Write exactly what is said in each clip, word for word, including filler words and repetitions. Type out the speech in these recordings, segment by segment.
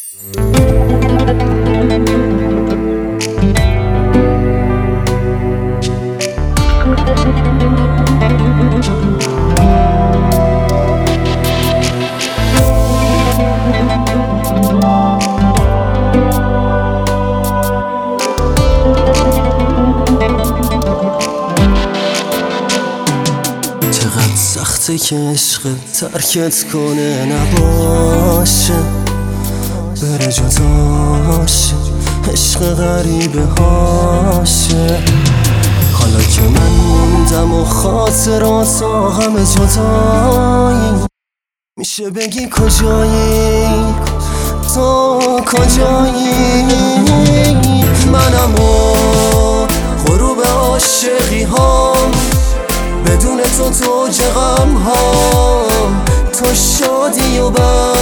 چقدر سخته که عشق ترکت کنه نباشه، بره جداشه، عشق غریبه هاشه. حالا که من موندم و خاطرات و همه جدایی، میشه بگی کجایی، تو کجایی؟ منم و غروب عاشقی هام، بدون تو توج غم هام، تو شادی و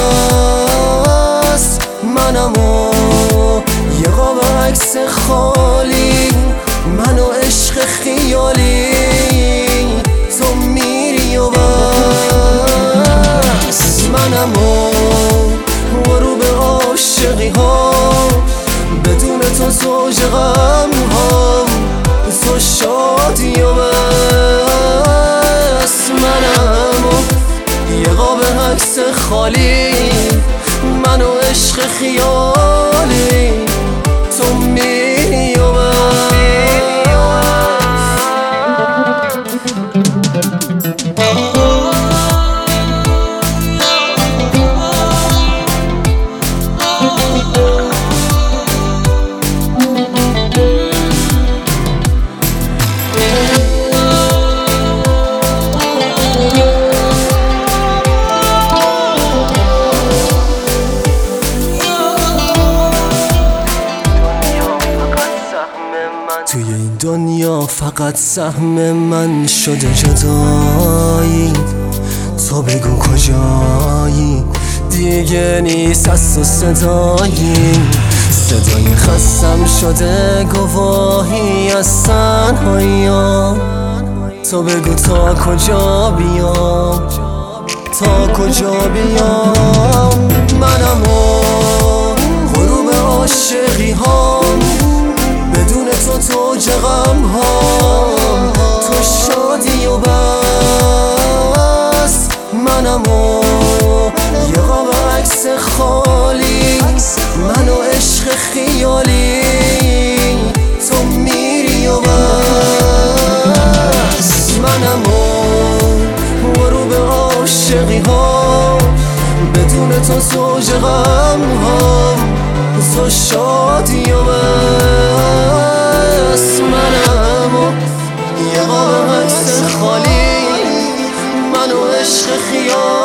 بس. منم و یه قاب عکس خالی، من و عشق خیالی، تو میری و بس. منم و غروب عاشقی هام، بدون تو زوج غم هام، تو شادی و بس. منم و یه قاب عکس خالی، من و عشق خیالی، تو میری و بس. توی این دنیا فقط سهم من شده جدایی، تو بگو کجایی؟ دیگه نیست از تو صدایی، صدای خستم شده گواهی از تنهایی‌ام. تو بگو تا کجا بیام، تا کجا بیام؟ منم و غروب عاشقی هام، بدون تو توج غم هام، تو شادی و بس. منم و یه قاب عکس خالی، من و عشق خیالی، تو میری و بس. منم و غروب عاشقی هام، بدون تو زوج غم هام، تو شادی و بس. منم و یه قاب عکس خالی، من و عشق خیال.